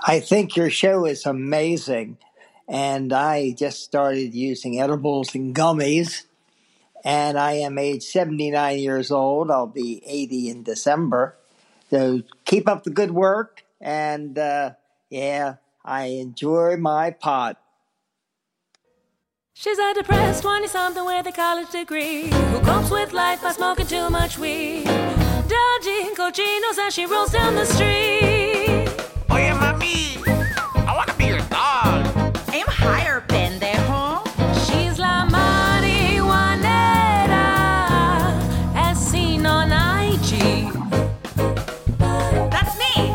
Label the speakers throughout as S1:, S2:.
S1: I think your show is amazing. And I just started using edibles and gummies. And I am age 79 years old. I'll be 80 in December. So keep up the good work. And yeah, I enjoy my pot.
S2: She's a depressed 20-something with a college degree who copes with life by smoking too much weed, dodging cochinos as she rolls down the street.
S3: Oye, mami, I want to be your dog.
S4: Aim higher, pendejo.
S2: She's la marihuanera, as seen on IG.
S4: That's me.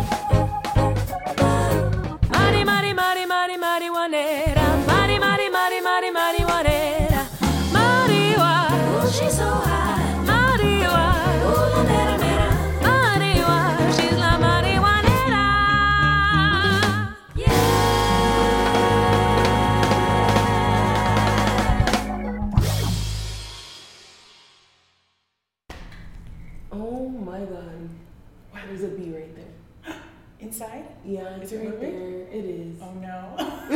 S2: Marihuanera. Marihuanera. Marihuana. Ooh, she's so high. Marihuana. Ooh, la mera mera. Marihuana. She's la marihuanera. Yeah.
S5: Oh my god. Wow, there's a bee right there.
S6: Inside?
S5: Yeah, it's
S6: Is it
S5: right
S6: moving?
S5: there. It is.
S6: Oh no.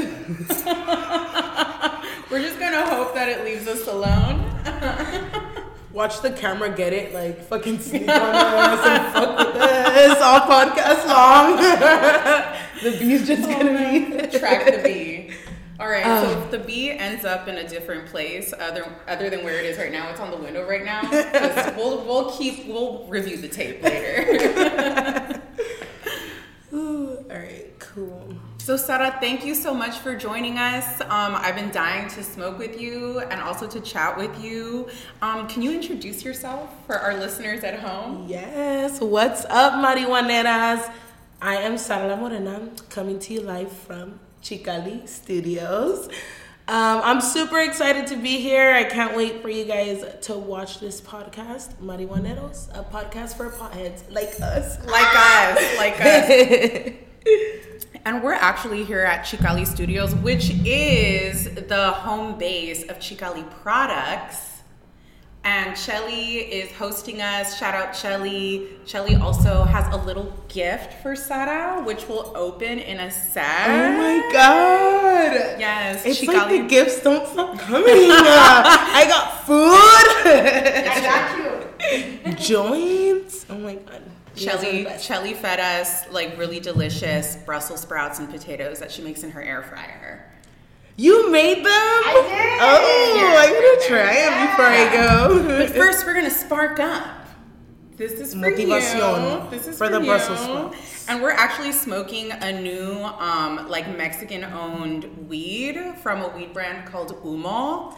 S6: We're just gonna hope that it leaves us alone.
S5: Watch the camera get it, like fucking sneak on us and fuck with us all podcast long. The bee's just gonna be
S6: Track the bee. All right, so if the bee ends up in a different place other than where it is right now, it's on the window right now. We'll review the tape later.
S5: Ooh, all right, cool.
S6: So Sara, thank you so much for joining us. I've been dying to smoke with you and also to chat with you. Can you introduce yourself for our listeners at home?
S5: Yes, what's up, marihuaneras? I am Sara La Morena, coming to you live from Chicali Studios. I'm super excited to be here. I can't wait for you guys to watch this podcast, Marihuaneros, a podcast for potheads like us.
S6: Like us. And we're actually here at Chicali Studios, which is the home base of Chicali Products. And Shelly is hosting us. Shout out Shelly. Shelly also has a little gift for Sara, which will open in a sec.
S5: Oh my god.
S6: Yes.
S5: It's
S6: Chicali.
S5: like the gifts don't stop coming. I got food.
S4: I got you.
S5: Joints. Oh my god.
S6: Shelly fed us like really delicious Brussels sprouts and potatoes that she makes in her air fryer.
S5: You made them?
S4: I did.
S5: Oh, I'm gonna try them before I go.
S6: But first, we're gonna spark up. This is for
S5: Motivación
S6: you. This is
S5: for the
S6: you.
S5: Brussels sprouts.
S6: And we're actually smoking a new, like Mexican-owned weed from a weed brand called Humo.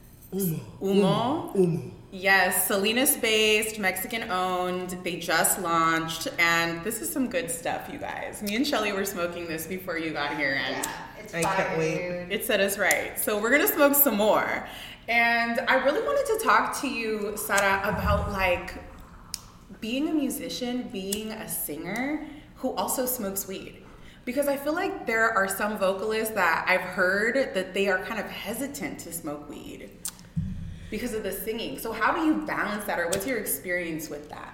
S6: Humo. Yes, Salinas-based, Mexican-owned. They just launched, and this is some good stuff, you guys. Me and Shelly were smoking this before you got here, and
S5: I can't wait.
S6: it set us right. So we're gonna smoke some more. And I really wanted to talk to you, Sara, about like being a musician, being a singer who also smokes weed. Because I feel like there are some vocalists that I've heard that they are kind of hesitant to smoke weed because of the singing. So how do you balance that, or what's your experience with that?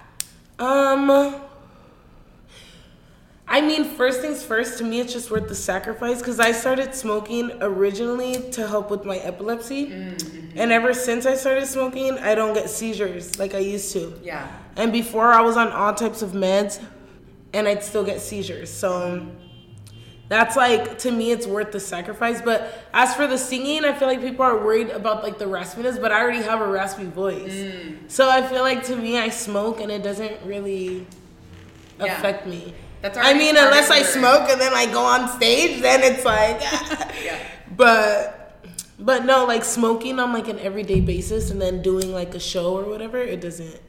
S5: I mean, first things first, to me, it's just worth the sacrifice because I started smoking originally to help with my epilepsy. Mm-hmm. And ever since I started smoking, I don't get seizures like I used to.
S6: Yeah.
S5: And before, I was on all types of meds and I'd still get seizures. So that's like, to me, it's worth the sacrifice. But as for the singing, I feel like people are worried about like the raspiness, but I already have a raspy voice. So I feel like to me, I smoke and it doesn't really affect me. I mean, unless I smoke and then I go on stage, then it's like,
S6: yeah.
S5: But no, like smoking on like an everyday basis and then doing like a show or whatever, it doesn't.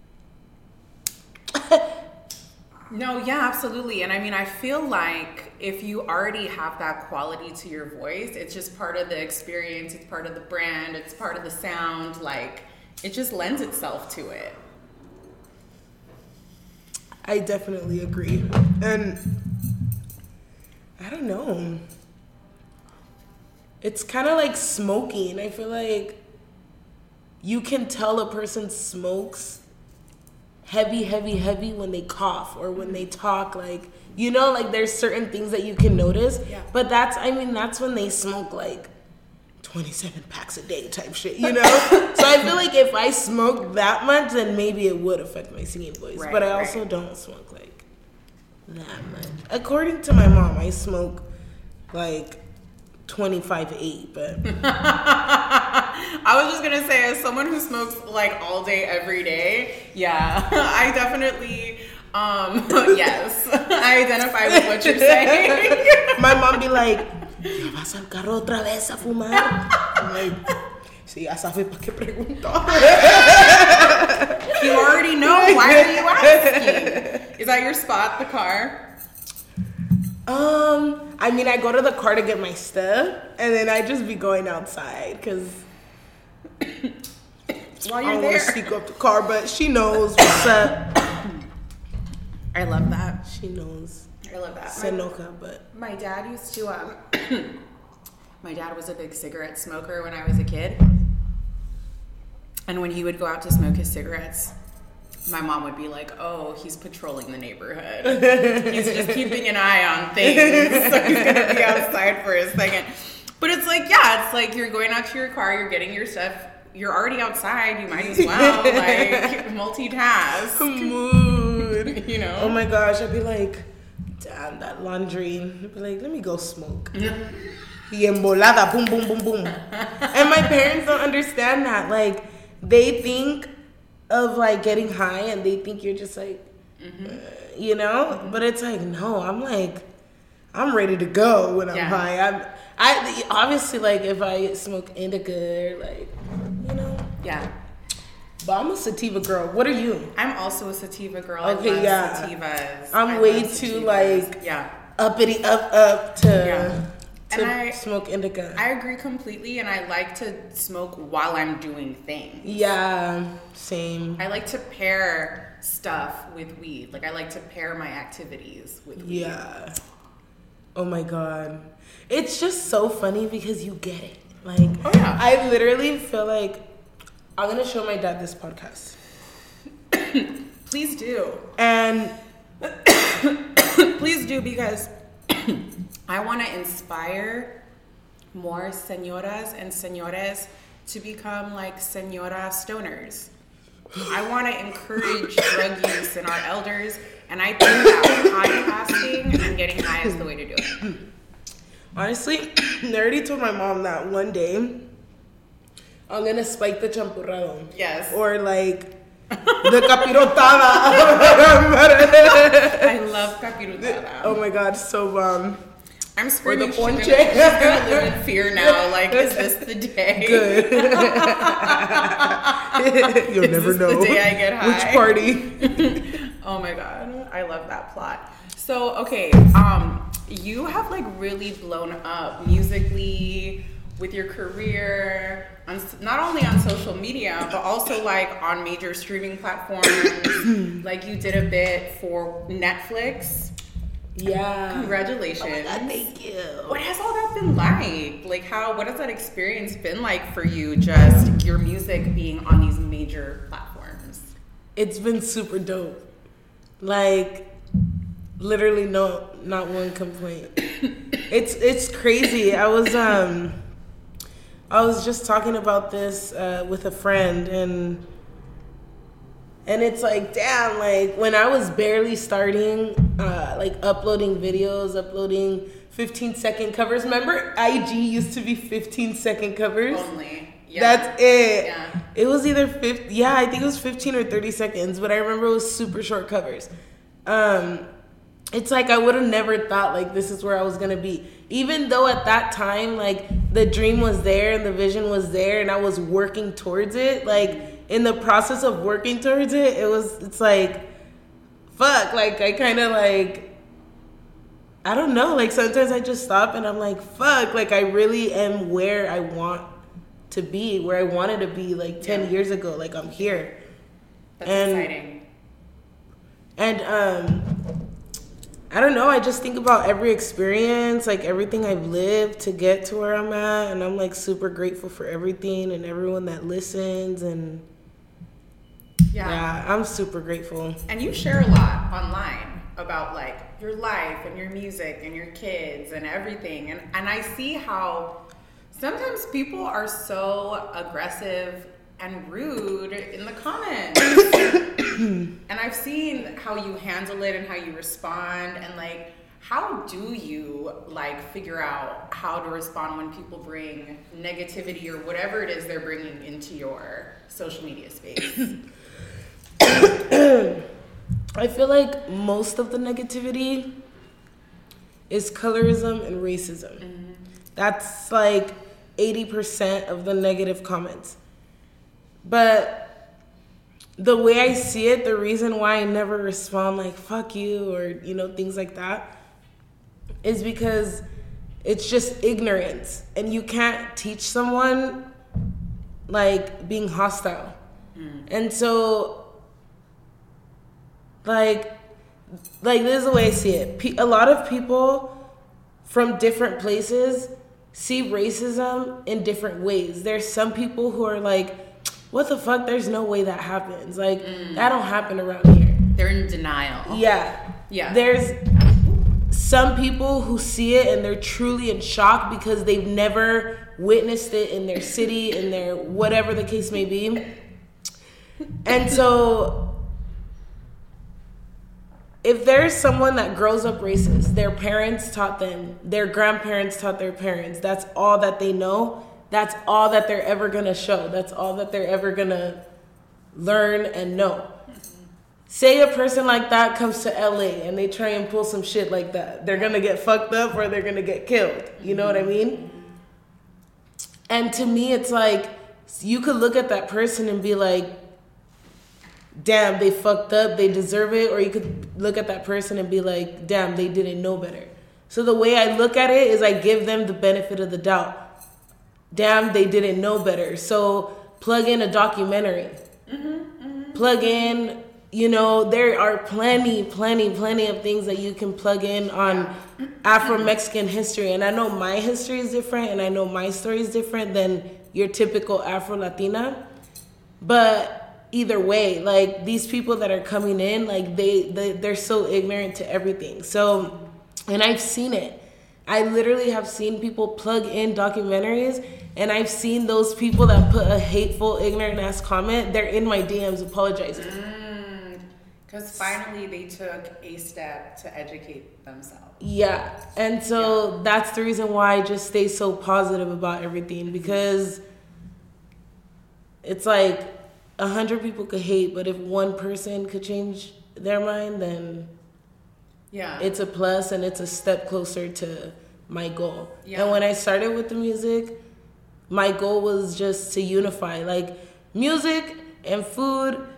S6: No, yeah, absolutely. And I mean, I feel like if you already have that quality to your voice, it's just part of the experience, it's part of the brand, it's part of the sound, like it just lends itself to it.
S5: I definitely agree. And I don't know. It's kind of like smoking. I feel like you can tell a person smokes heavy when they cough or when they talk. Like You know, like there's certain things that you can notice.
S6: Yeah.
S5: But that's when they smoke like 27 packs a day type shit, you know? So I feel like if I smoked that much, then maybe it would affect my singing voice.
S6: Right,
S5: but I also don't smoke like that much. According to my mom, I smoke like 25-8, but
S6: I was just gonna say, as someone who smokes like all day, every day, yeah, I definitely, yes, I identify with what you're saying.
S5: my mom be like, ¿ya vas al carro otra vez a fumar? I'm like, sí, ya sabes para qué pregunto.
S6: You already know. Why are you asking? Is that your spot, the car?
S5: I mean, I go to the car to get my stuff, and then I just be going outside because
S6: While
S5: I
S6: you're
S5: don't want
S6: there.
S5: to speak up the car, but she knows what's up.
S6: I love that.
S5: She knows.
S6: I love that.
S5: Senoka, but
S6: My dad used to, my dad was a big cigarette smoker when I was a kid. And when he would go out to smoke his cigarettes, my mom would be like, oh, he's patrolling the neighborhood. He's just keeping an eye on things. So he's going to be outside for a second. But it's like, yeah, it's like you're going out to your car, you're getting your stuff. You're already outside. You might as well, like, multitask.
S5: mood.
S6: You know?
S5: Oh my gosh, I'd be like, damn, that laundry. I'd be like, let me go smoke. Y embolada, boom, boom, boom, boom. And my parents don't understand that. Like, they think of like getting high and they think you're just like, you know? But it's like, no, I'm ready to go when I'm high. I obviously, like, if I smoke indica or like, you know.
S6: Yeah.
S5: But I'm a sativa girl. What are you?
S6: I'm also a sativa girl.
S5: Okay,
S6: I love
S5: yeah.
S6: sativas.
S5: I'm way too, like,
S6: yeah.
S5: uppity up to
S6: And I
S5: smoke indica.
S6: I agree completely, and I like to smoke while I'm doing things.
S5: Yeah, same.
S6: I like to pair stuff with weed. Like, I like to pair my activities with weed.
S5: Yeah. Oh my god. It's just so funny because you get it. Like,
S6: Oh, yeah.
S5: I literally feel like I'm gonna show my dad this podcast.
S6: Please do.
S5: And
S6: Please do, because I want to inspire more señoras and señores to become like señora stoners. I want to encourage drug use in our elders, and I think that podcasting and getting high is the way to do it.
S5: honestly, I already told my mom that one day I'm gonna spike the champurrado.
S6: Yes.
S5: Or like the capirotada.
S6: I love capirotada.
S5: Oh my god, so bomb.
S6: I'm screaming.
S5: Or the
S6: She's
S5: ponche.
S6: gonna live in fear now. Like, is this the day?
S5: Good. You'll
S6: Is
S5: never
S6: this
S5: know
S6: the day I get high?
S5: which party.
S6: Oh my god, I love that plot. So, okay, you have like really blown up musically with your career, not only on social media, but also like on major streaming platforms. Like, you did a bit for Netflix.
S5: Yeah.
S6: Congratulations.
S5: Oh my god, thank you.
S6: What has all that been like? Like, what has that experience been like for you, just your music being on these major platforms?
S5: It's been super dope. Like, literally not one complaint. It's crazy. I was just talking about this with a friend, and it's like, damn, like when I was barely starting, like uploading videos, uploading 15-second covers. Remember, IG used to be 15-second covers?
S6: Only. Yeah.
S5: That's it.
S6: Yeah.
S5: It was either 50, yeah, I think it was 15 or 30 seconds, but I remember it was super short covers. It's like I would have never thought like this is where I was gonna be. Even though at that time, like, the dream was there and the vision was there and I was working towards it, like, in the process of working towards it, it's like, fuck, like, I kind of like, I don't know, like, sometimes I just stop and I'm like, fuck, like, I really am where I want to be, where I wanted to be, like, 10 years ago, like, I'm here.
S6: That's exciting.
S5: And, I don't know, I just think about every experience, like, everything I've lived to get to where I'm at, and I'm, like, super grateful for everything and everyone that listens, and yeah, I'm super grateful.
S6: And you share a lot online about like your life and your music and your kids and everything. And I see how sometimes people are so aggressive and rude in the comments. And I've seen how you handle it and how you respond, and like, how do you like figure out how to respond when people bring negativity or whatever it is they're bringing into your social media space?
S5: I feel like most of the negativity is colorism and racism. Mm-hmm. That's like 80% of the negative comments. But the way I see it, the reason why I never respond like fuck you or, you know, things like that, is because it's just ignorance. And you can't teach someone like being hostile. And so like this is the way I see it. A lot of people from different places see racism in different ways. There's some people who are like, what the fuck? There's no way that happens. Like, that don't happen around here.
S6: They're in denial.
S5: Yeah.
S6: Yeah.
S5: There's some people who see it and they're truly in shock because they've never witnessed it in their city, in their whatever the case may be. And so if there's someone that grows up racist, their parents taught them, their grandparents taught their parents, that's all that they know, that's all that they're ever gonna show, that's all that they're ever gonna learn and know. Say a person like that comes to LA and they try and pull some shit like that, they're gonna get fucked up or they're gonna get killed. You know what I mean? And to me, it's like, you could look at that person and be like, damn, they fucked up, they deserve it. Or you could look at that person and be like, damn, they didn't know better. So the way I look at it is I give them the benefit of the doubt. Damn, they didn't know better. So plug in a documentary. Plug in, you know, there are plenty of things that you can plug in on Afro-Mexican history. And I know my history is different and I know my story is different than your typical Afro-Latina. But either way, like, these people that are coming in, like, they're so ignorant to everything. So, and I've seen it. I literally have seen people plug in documentaries, and I've seen those people that put a hateful, ignorant-ass comment, they're in my DMs apologizing.
S6: Because finally they took a step to educate themselves.
S5: Yeah, and so that's the reason why I just stay so positive about everything, because it's like 100 people could hate, but if one person could change their mind, then it's a plus and it's a step closer to my goal. And when I started with the music, my goal was just to unify, like, music and food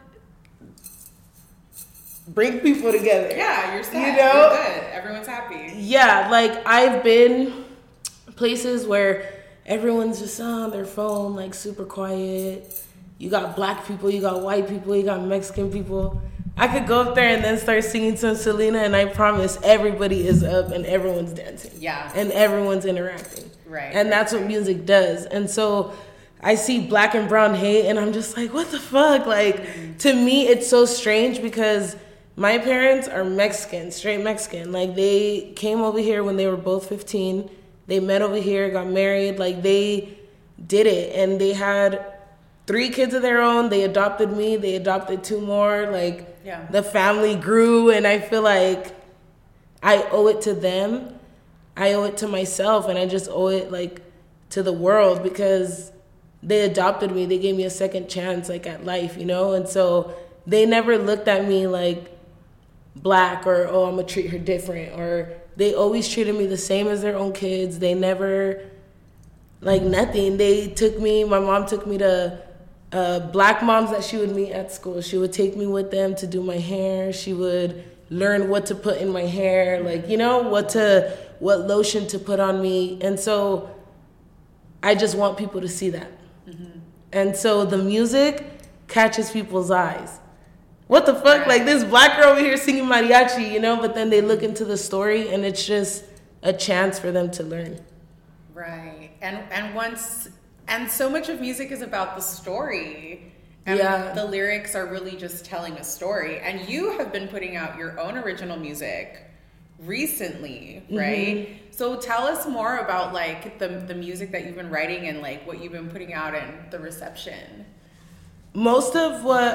S5: bring people together.
S6: Yeah, you're set.
S5: You know?
S6: You're good. Everyone's happy.
S5: Yeah, like, I've been places where everyone's just on their phone, like, super quiet. You got black people, you got white people, you got Mexican people. I could go up there and then start singing some Selena, and I promise everybody is up and everyone's dancing.
S6: Yeah.
S5: And everyone's interacting.
S6: Right.
S5: And that's what music does. And so I see black and brown hate, and I'm just like, what the fuck? Like, to me, it's so strange because my parents are Mexican, straight Mexican. Like, they came over here when they were both 15. They met over here, got married. Like, they did it. And they had 3 kids of their own. They adopted me. They adopted 2 more. Like, the family grew, and I feel like I owe it to them. I owe it to myself, and I just owe it, like, to the world, because they adopted me. They gave me a second chance, like, at life, you know? And so they never looked at me like black or, oh, I'm gonna treat her different, or they always treated me the same as their own kids. They never, like, nothing. They took me, my mom took me to black moms that she would meet at school. She would take me with them to do my hair. She would learn what to put in my hair, like, you know, what lotion to put on me. And so I just want people to see that. And so the music catches people's eyes. What the fuck? Like, this black girl over here singing mariachi, you know, but then they look into the story and it's just a chance for them to learn.
S6: Right. And so much of music is about the story. And the lyrics are really just telling a story. And you have been putting out your own original music recently, right? So tell us more about like the music that you've been writing and like what you've been putting out and the reception.
S5: Most of what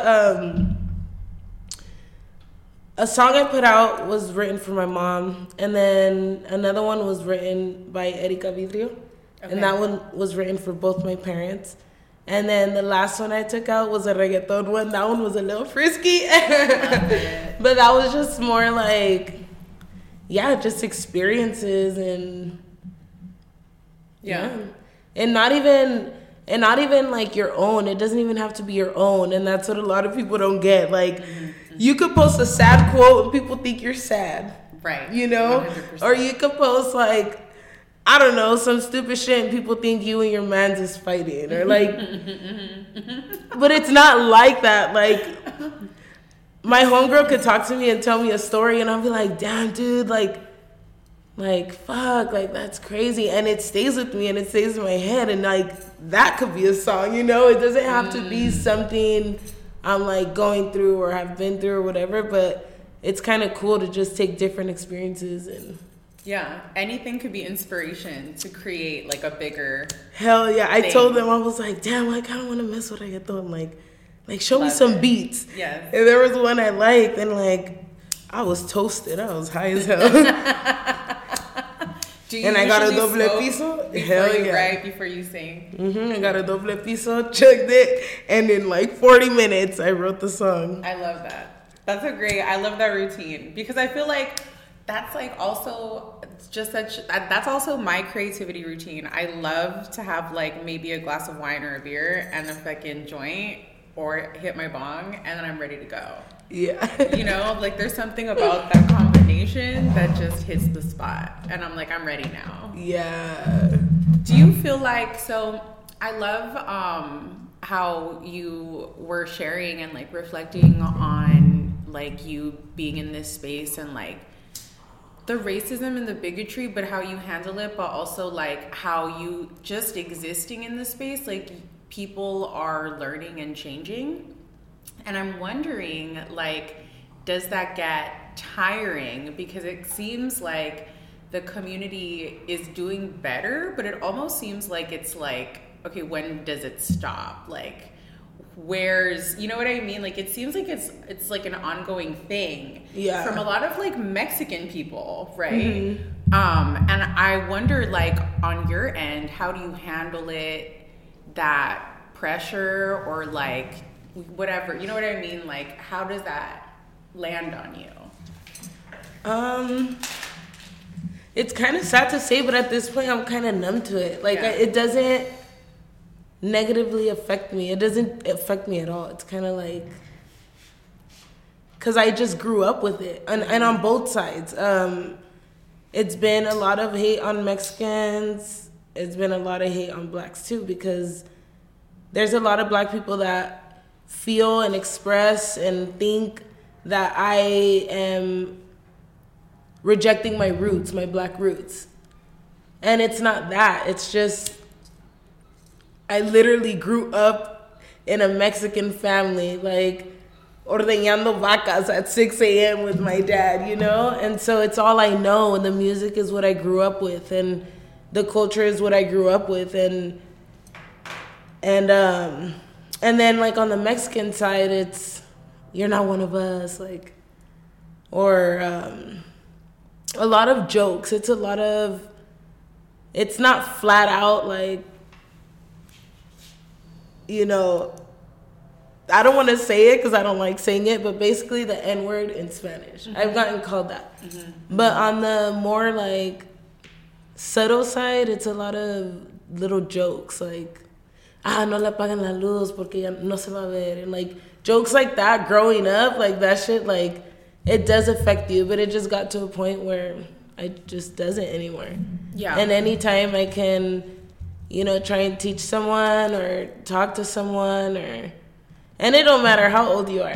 S5: a song I put out was written for my mom, and then another one was written by Erika Vidrio, and that one was written for both my parents. And then the last one I took out was a reggaeton one. That one was a little frisky. But that was just more like, just experiences and And not even like your own. It doesn't even have to be your own. And that's what a lot of people don't get. Like you could post a sad quote and people think you're sad.
S6: Right.
S5: You know?
S6: 100%.
S5: Or you could post like, I don't know, some stupid shit and people think you and your man's is fighting. Or like, but it's not like that. Like, my homegirl could talk to me and tell me a story and I'll be like, damn, dude, like, fuck, like, that's crazy. And it stays with me and it stays in my head. And like, that could be a song, you know? It doesn't have to be something I'm like going through or have been through or whatever, but it's kind of cool to just take different experiences and...
S6: Yeah, anything could be inspiration to create like a bigger.
S5: Hell yeah! I
S6: thing.
S5: told them I was like, damn, I kind of want to mess with reggaeton. Like show me some beats.
S6: Yes.
S5: And there was one I liked, and like I was toasted. I was high as hell.
S6: Do you
S5: and I got a
S6: usually
S5: doble
S6: smoke
S5: piso.
S6: before
S5: Hell
S6: you
S5: yeah!
S6: write, before you sing.
S5: I got a doble piso, chugged it, and in like 40 minutes, I wrote the song.
S6: I love that. I love that routine because I feel like that's like also that's also my creativity routine. I love to have like maybe a glass of wine or a beer and a fucking joint or hit my bong and then I'm ready to go.
S5: Yeah.
S6: You know, like there's something about that combination that just hits the spot and I'm like, I'm ready now.
S5: Yeah.
S6: Do you feel like, so I love how you were sharing and like reflecting on like you being in this space and like the racism and the bigotry, but how you handle it, but also like how you just existing in the space, like people are learning and changing. And I'm wondering, like, does that get tiring? Because it seems like the community is doing better, but it almost seems like it's like, okay, when does it stop? Like, where's, you know what I mean? Like, it seems like it's like an ongoing thing.
S5: Yeah.
S6: From a lot of like Mexican people, right? And I wonder, like, on your end, how do you handle it, that pressure or like whatever, you know what I mean? Like, how does that land on you?
S5: It's kind of sad to say, but at this point, I'm kind of numb to it. Like, it doesn't negatively affect me. It doesn't affect me at all. It's kind of like, because I just grew up with it. And on both sides. It's been a lot of hate on Mexicans. It's been a lot of hate on blacks too, because there's a lot of black people that feel and express and think that I am rejecting my roots, my black roots. And it's not that. It's just, I literally grew up in a Mexican family, like ordeñando vacas at 6 a.m. with my dad, you know? And so it's all I know, and the music is what I grew up with, and the culture is what I grew up with, and then like on the Mexican side, it's, you're not one of us, like, or a lot of jokes. It's a lot of, it's not flat out like, you know, I don't want to say it because I don't like saying it, but basically the N-word in Spanish. I've gotten called that. But on the more like subtle side, it's a lot of little jokes like, no le apagan la luz porque ya no se va a ver. And like jokes like that growing up, like that shit, like it does affect you, but it just got to a point where it just doesn't anymore. Yeah. And anytime I can, you know, try and teach someone or talk to someone, or, and it don't matter how old you are.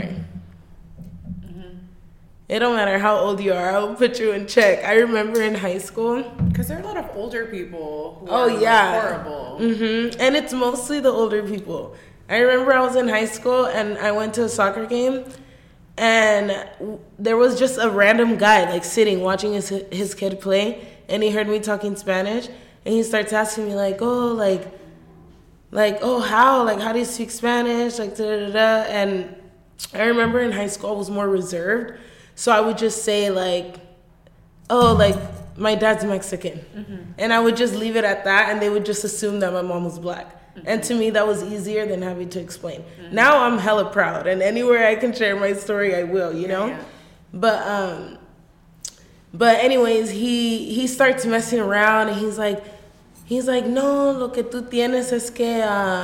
S5: It don't matter how old you are. I'll put you in check. I remember in high school.
S6: Because there are a lot of older people who are horrible.
S5: And it's mostly the older people. I remember I was in high school and I went to a soccer game And there was just a random guy like sitting watching his kid play, and he heard me talking Spanish, and he starts asking me like, oh, oh, how do you speak Spanish, like, da da da. And I remember in high school I was more reserved, so I would just say like, oh, like, my dad's Mexican, and I would just leave it at that, and they would just assume that my mom was black. And to me, that was easier than having to explain. Now I'm hella proud, and anywhere I can share my story, I will, you know? Yeah. But anyways, he starts messing around, and he's like, no, lo que tú tienes es que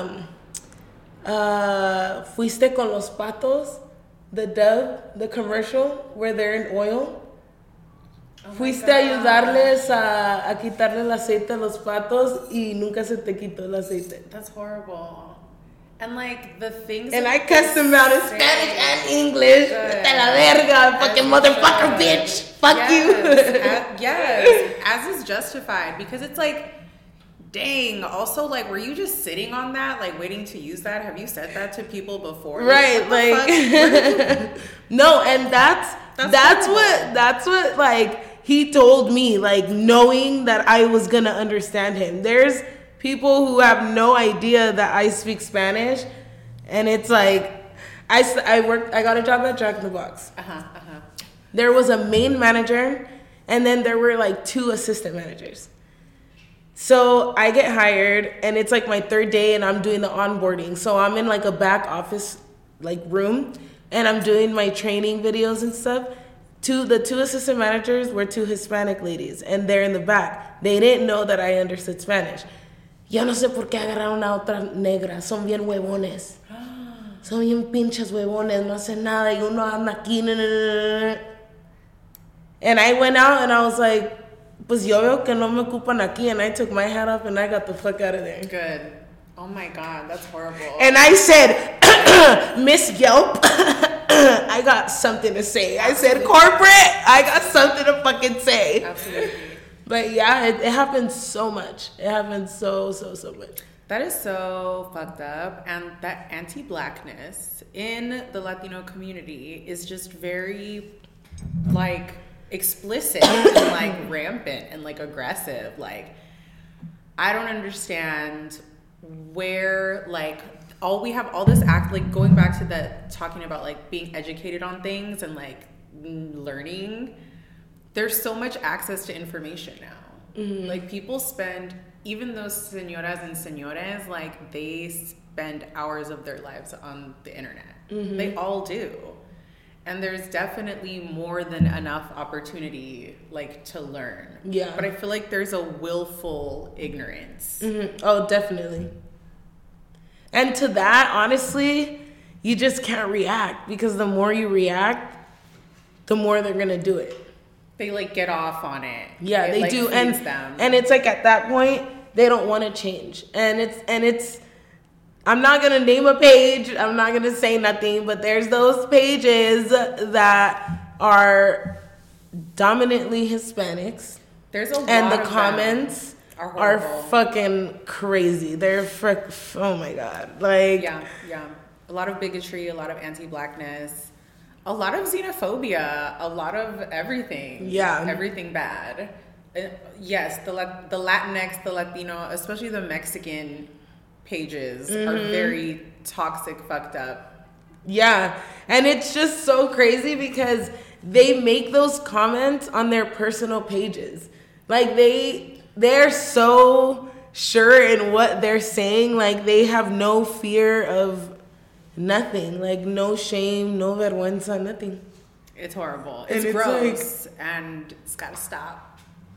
S5: fuiste con los patos, the dove, the commercial, where they're in oil. Fuiste a ayudarles a quitarle el aceite a los patos y nunca se te quitó el aceite.
S6: That's horrible. And like the things.
S5: And I cussed him out in Spanish and English. Te la verga, fucking motherfucker, bitch. Fuck you.
S6: Yes, as is justified, because it's like, dang. Also, like, were you just sitting on that, like waiting to use that? Have you said that to people before?
S5: Right, like no, and that's what like. He told me, like, knowing that I was going to understand him. There's people who have no idea that I speak Spanish. And it's like, I got a job at Jack in the Box. There was a main manager, and then there were, like, 2 assistant managers. So I get hired, and it's, like, my 3rd day, and I'm doing the onboarding. So I'm in, like, a back office, like, room, and I'm doing my training videos and stuff. The 2 assistant managers were 2 Hispanic ladies, and they're in the back. They didn't know that I understood Spanish. Yo no sé por qué agarraron a otra negra. Son bien huevones. Son bien pinches huevones. No hacen nada. Y uno anda aquí. And I went out, and I was like, pues yo veo que no me ocupan aquí. And I took my hat off, and I got the fuck out of there.
S6: Good. Oh my God, that's horrible.
S5: And I said, Miss Yelp, I got something to say. Absolutely. I said, corporate, I got something to fucking say.
S6: Absolutely.
S5: But yeah, it happens so much. It happens so much.
S6: That is so fucked up. And that anti-blackness in the Latino community is just very, like, explicit and, like, rampant and, like, aggressive. Like, I don't understand where, like, we have all this like, going back to that, talking about, like, being educated on things and, like, learning. There's so much access to information now. Like, people spend, even those señoras and señores, like, they spend hours of their lives on the internet. They all do. And there's definitely more than enough opportunity, like, to learn. Yeah. But I feel like there's a willful ignorance.
S5: Oh, definitely. And to that, honestly, you just can't react, because the more you react, the more they're going to do it.
S6: They, like, get off on it.
S5: Yeah, they
S6: like,
S5: do.
S6: them.
S5: And it's like, at that point, they don't want to change. And it's I'm not going to name a page. I'm not going to say nothing, but there's those pages that are dominantly Hispanics.
S6: There's a lot
S5: and the
S6: of
S5: comments are fucking crazy. They're oh my God. Like,
S6: yeah. A lot of bigotry, a lot of anti-blackness, a lot of xenophobia, a lot of everything. Yeah. Everything bad. Yes, the Latinx, the Latino, especially the Mexican pages are very toxic, fucked up.
S5: Yeah. And it's just so crazy because they make those comments on their personal pages. Like, they're so sure in what they're saying. Like, they have no fear of nothing. Like, no shame, no vergüenza, nothing.
S6: It's horrible. It's gross. Like, and it's gotta stop.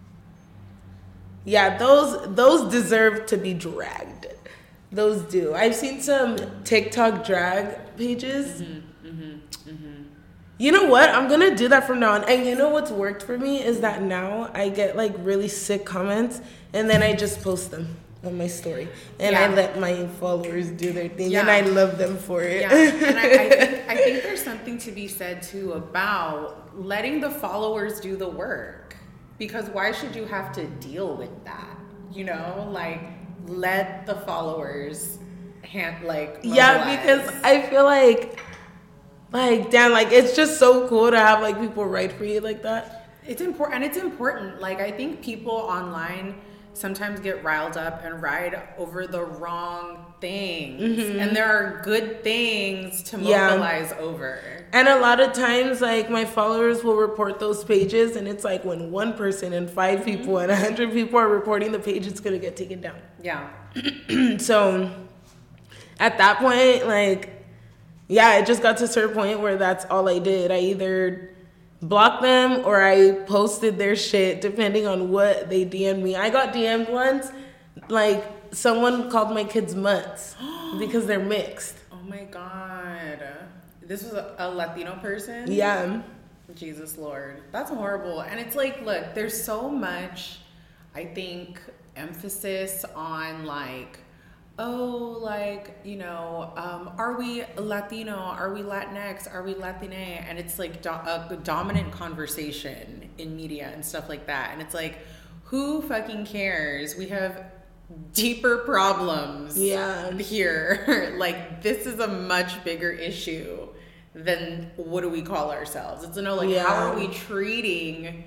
S5: Yeah, those deserve to be dragged. Those do. I've seen some TikTok drag pages. You know what? I'm going to do that from now on. And you know what's worked for me is that now I get, like, really sick comments, and then I just post them on my story. And I let my followers do their thing, and I love them for it.
S6: Yeah, and I think there's something to be said, too, about letting the followers do the work. Because why should you have to deal with that? You know? Like, let the followers, mobilize.
S5: Yeah, because I feel like Like, damn, like, it's just so cool to have, like, people write for you like that.
S6: It's important, and it's important. Like, I think people online sometimes get riled up and ride over the wrong things. And there are good things to mobilize over.
S5: And a lot of times, like, my followers will report those pages, and it's like when one person and 5 people and 100 people are reporting the page, it's gonna get taken down.
S6: Yeah.
S5: So at that point, like, yeah, it just got to a certain point where that's all I did. I either blocked them or I posted their shit depending on what they DM'd me. I got DM'd once, like, someone called my kids mutts because they're mixed.
S6: Oh my God. This was a Latino person?
S5: Yeah.
S6: Jesus Lord. That's horrible. And it's like, look, there's so much, I think, emphasis on, like, oh, like, you know, are we Latino? Are we Latinx? Are we Latine? And it's like a dominant conversation in media and stuff like that. And it's like, who fucking cares? We have deeper problems here. Like, this is a much bigger issue than what do we call ourselves. It's, you know, like, how are we treating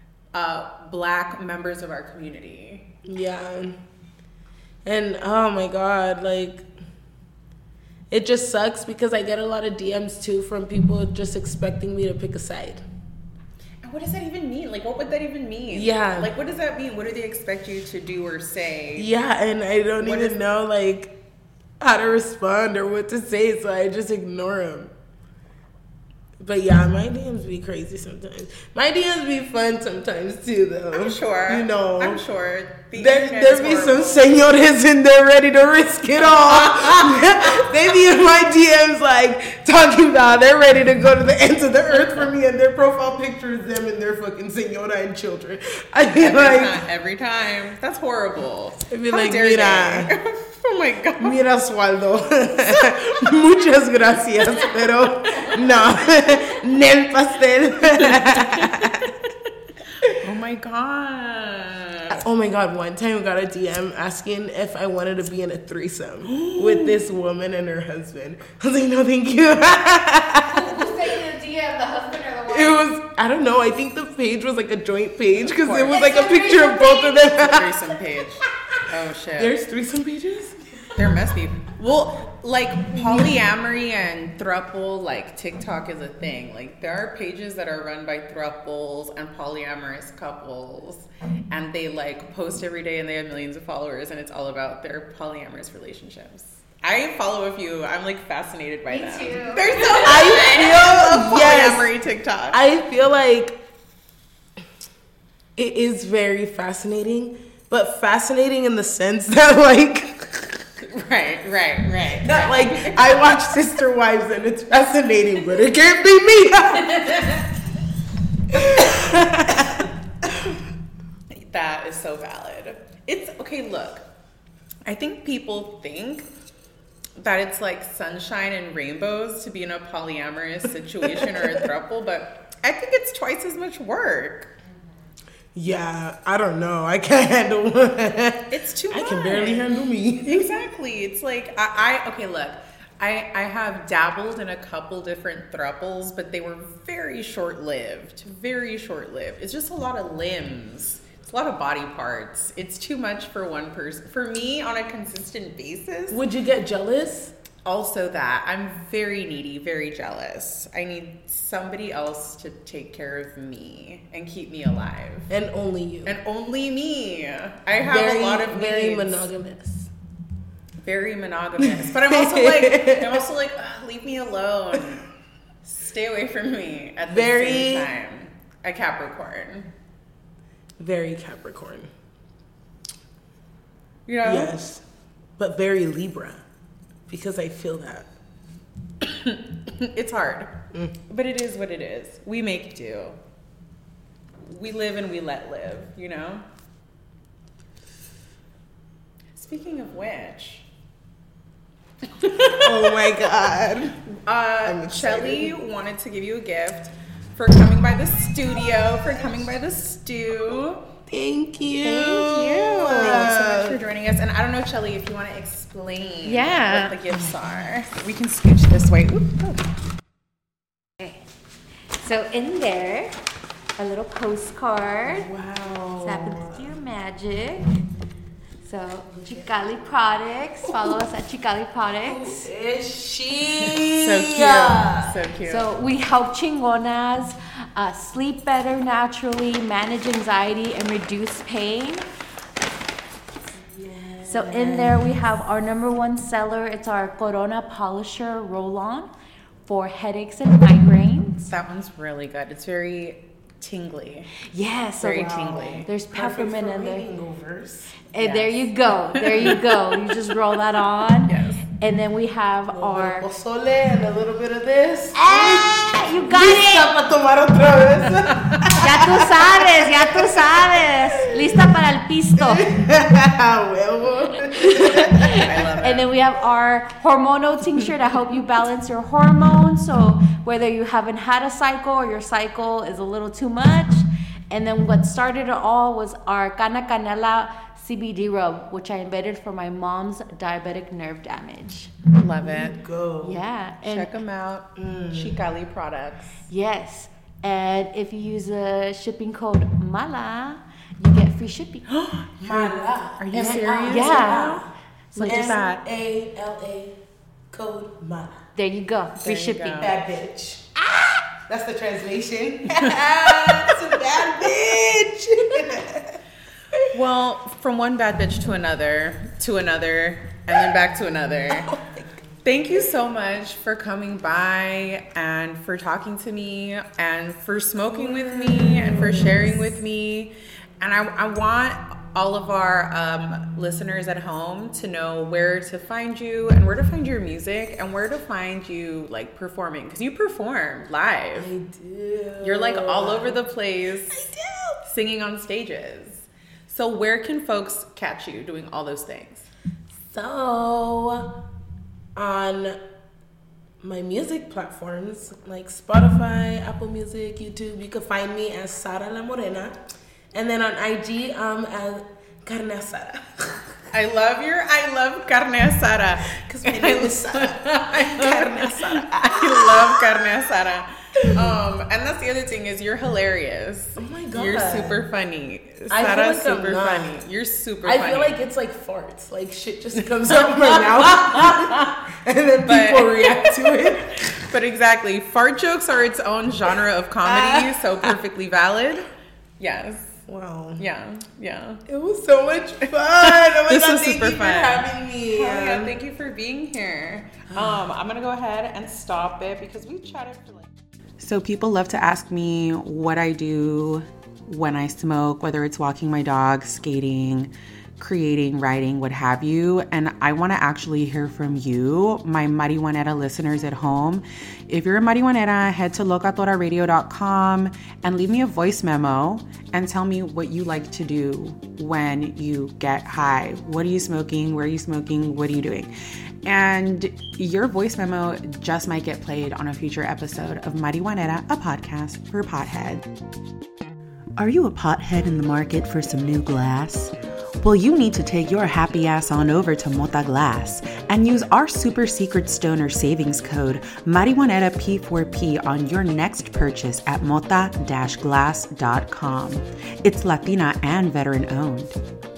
S6: Black members of our community?
S5: Yeah. And oh my God, like, it just sucks because I get a lot of DMs too from people just expecting me to pick a side.
S6: And what does that even mean? Like, what would that even mean?
S5: Yeah.
S6: Like, what does that mean? What do they expect you to do or say?
S5: Yeah, and I don't even know, like, how to respond or what to say, so I just ignore them. But yeah, my DMs be crazy sometimes. My DMs be fun sometimes too, though.
S6: I'm sure.
S5: You know.
S6: I'm sure.
S5: There be some senores in there ready to risk it all. They be in my DMs, like, talking about they're ready to go to the ends of the earth for me, and their profile picture is them and their fucking senora and children. I be
S6: every time. That's horrible.
S5: I'd be like, mira.
S6: Oh my God.
S5: Mira, Oswaldo. Muchas gracias, pero no. Nel pastel.
S6: Oh my God.
S5: Oh my God, one time I got a DM asking if I wanted to be in a threesome with this woman and her husband. I was like, no, thank you.
S4: Who's taking the DM, the husband or the wife?
S5: It was, I don't know, I think the page was like a joint page because it was like a picture of both of them.
S6: Threesome page. Oh shit.
S5: There's threesome pages?
S6: There must be. Well, like, polyamory and throuple, like, TikTok is a thing. Like, there are pages that are run by throuples and polyamorous couples, and they, like, post every day, and they have millions of followers, and it's all about their polyamorous relationships. I follow a few. I'm, like, fascinated by them.
S4: Me too.
S6: They're so polyamory TikTok.
S5: I feel like it is very fascinating, but fascinating in the sense that, like...
S6: Right.
S5: Not like I watch Sister Wives and it's fascinating, but it can't be me.
S6: That is so valid. It's okay. Look, I think people think that it's like sunshine and rainbows to be in a polyamorous situation or a throuple, but I think it's twice as much work.
S5: Yeah, I don't know. I can't handle it.
S6: It's too much.
S5: I can barely handle me.
S6: Exactly. It's like, okay, look, I have dabbled in a couple different throuples, but they were very short-lived. Very short-lived. It's just a lot of limbs. It's a lot of body parts. It's too much for one person. For me, on a consistent basis.
S5: Would you get jealous?
S6: Also that. I'm very needy, very jealous. I need somebody else to take care of me and keep me alive.
S5: And only you.
S6: And only me. I have a lot of needs.
S5: Very monogamous.
S6: Very monogamous. But I'm also like, leave me alone. Stay away from me at the same time. A Capricorn.
S5: Very Capricorn.
S6: You know?
S5: Yes. But very Libra. Because I feel that.
S6: It's hard. But it is what it is. We make do. We live and we let live, you know? Speaking of which.
S5: Oh my God.
S6: Shelly wanted to give you a gift for coming by the studio, for coming by the stew.
S5: Thank you.
S6: Thank you so much for joining us. And I don't know, Shelly, if you want to explain what the gifts are. We can scooch this way. Ooh.
S7: So in there, a little postcard.
S5: Wow.
S7: This happens to your magic. So Chicali Products. Follow us at Chicali Products.
S5: Is she?
S6: So cute. So cute.
S7: So we help chingonas sleep better naturally, manage anxiety, and reduce pain. So in there we have our number one seller. It's our Corona Polisher Roll-On for headaches and migraines.
S6: That one's really good. It's very tingly.
S7: Yeah, so
S6: Very tingly.
S7: there's peppermint in there.
S5: Hangovers.
S7: And there you go. There you go. You just roll that on.
S6: Yes.
S7: And then we have our...
S5: Pozole and a little bit of this.
S7: You got it.
S5: Lista para tomar otra vez.
S7: Ya tú sabes. Lista para el pisto.
S5: Huevo.
S6: I love it.
S7: And then we have our hormonal tincture to help you balance your hormones. So whether you haven't had a cycle or your cycle is a little too much. And then what started it all was our Cana Canela CBD rub, which I invented for my mom's diabetic nerve damage.
S6: Love it.
S5: Go.
S7: Yeah. And
S6: Check them out. Chicali Products.
S7: yes. And if you use the shipping code MALA, you get free shipping.
S5: Mala.
S6: Are you serious?
S7: Yeah. So
S6: Look at
S7: just,
S6: that.
S5: MALA code MALA.
S7: there you go. Free
S6: There you
S7: shipping.
S6: go.
S5: Bad bitch. That's the translation. It's a bad bitch.
S6: Well, from one bad bitch to another, and then back to another. Thank you so much for coming by and for talking to me and for smoking with me and for sharing with me. And I want all of our listeners at home to know where to find you and where to find your music and where to find you like performing, because you perform live.
S5: I do.
S6: You're like all over the place singing on stages. So where can folks catch you doing all those things?
S5: So, on my music platforms like Spotify, Apple Music, YouTube, you can find me as Sara La Morena. And then on IG, as Carne Asada.
S6: I love carne asada.
S5: Because my name is Sara. Carne Asada.
S6: I love carne asada. And that's the other thing is you're hilarious.
S5: Oh my God.
S6: You're super funny.
S5: I feel
S6: Sara's
S5: like I'm
S6: super
S5: not.
S6: funny. You're super funny.
S5: I feel like it's like farts. Like shit just comes out of my mouth. And then people react to it.
S6: But exactly, fart jokes are its own genre of comedy, so perfectly valid. Yes.
S5: Wow.
S6: Yeah.
S5: It was so much fun. Oh my
S6: This
S5: God,
S6: was
S5: thank
S6: super
S5: you for
S6: fun.
S5: having me.
S6: Yeah, thank you for being here. I'm gonna go ahead and stop it because we chatted for like. So people love to ask me what I do when I smoke, whether it's walking my dog, skating, creating, writing, what have you. And I want to actually hear from you, my Marihuanera listeners at home. If you're a Marihuanera, head to locatoraradio.com and leave me a voice memo and tell me what you like to do when you get high. What are you smoking? Where are you smoking? What are you doing? And your voice memo just might get played on a future episode of Marihuanera, a podcast for pothead. Are you a pothead in the market for some new glass? Well, you need to take your happy ass on over to Mota Glass and use our super secret stoner savings code Marihuanera P4P on your next purchase at mota-glass.com. It's Latina and veteran owned.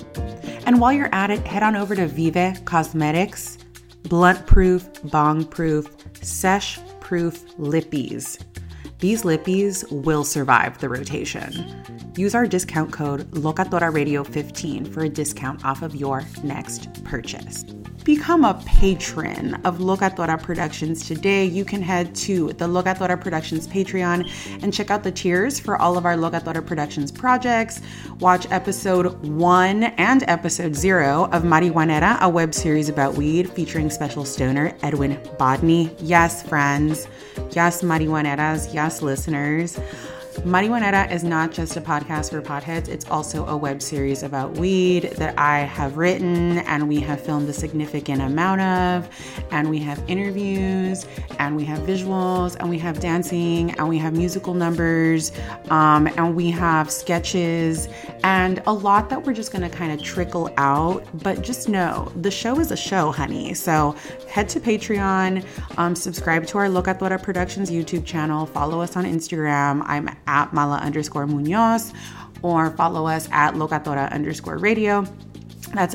S6: And while you're at it, head on over to Vive Cosmetics, blunt proof, bong proof, sesh proof lippies. These lippies will survive the rotation. Use our discount code LocatorARadio15 for a discount off of your next purchase. Become a patron of Locatora Productions today. You can head to the Locatora Productions Patreon and check out the tiers for all of our Locatora Productions projects. Watch episode 1 and episode 0 of Marihuanera, a web series about weed featuring special stoner Edwin Bodney. Yes, friends. Yes, Marihuaneras. Yes, listeners.
S8: Marihuanera is not just a podcast for potheads, it's also a web series about weed that I have written and we have filmed a significant amount of, and we have interviews, and we have visuals, and we have dancing, and we have musical numbers, and we have sketches, and a lot that we're just gonna kind of trickle out. But just know, the show is a show, honey. So head to Patreon, subscribe to our Locatora Productions YouTube channel, follow us on Instagram. I'm at Mala_Munoz, or follow us at Locatora_radio. That's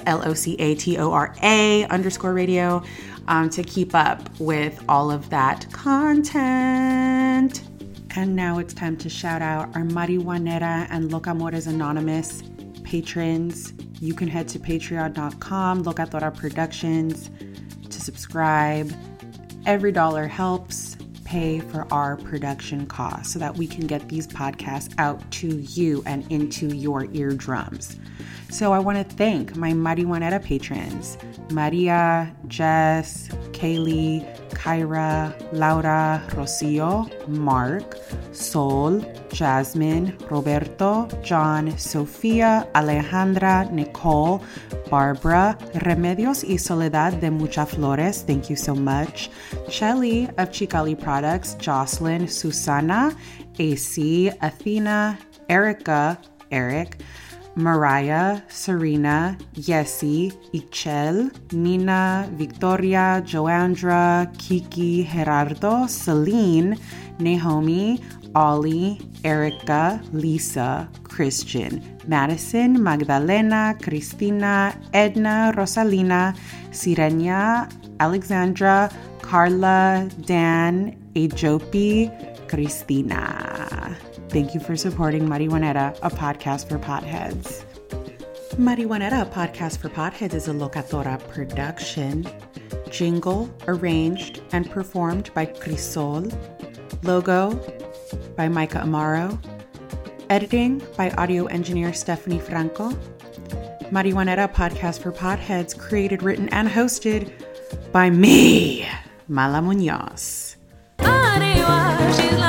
S8: LOCATORA_radio, to keep up with all of that content. And now it's time to shout out our Marihuanera and Locamores Anonymous patrons. You can head to patreon.com, Locatora Productions, to subscribe. Every dollar helps pay for our production costs so that we can get these podcasts out to you and into your eardrums. So I want to thank my Marihuanera patrons: Maria, Jess, Kaylee, Kyra, Laura, Rocio, Mark, Sol, Jasmine, Roberto, John, Sofia, Alejandra, Nicole, Barbara, Remedios y Soledad de Mucha Flores, thank you so much, Shelly of Chicali Products, Jocelyn, Susana, AC, Athena, Erica, Eric, Mariah, Serena, Yessi, Ichel, Nina, Victoria, Joandra, Kiki, Gerardo, Celine, Naomi, Ollie, Erica, Lisa, Christian, Madison, Magdalena, Cristina, Edna, Rosalina, Sirenia, Alexandra, Carla, Dan, Ajopi, Cristina. Thank you for supporting Marihuanera, a podcast for potheads. Marihuanera, a podcast for potheads, is a Locatora production. Jingle arranged and performed by Crisol. Logo by Micah Amaro. Editing by audio engineer Stephanie Franco. Marihuanera, podcast for potheads, created, written, and hosted by me, Mala Munoz.
S2: She's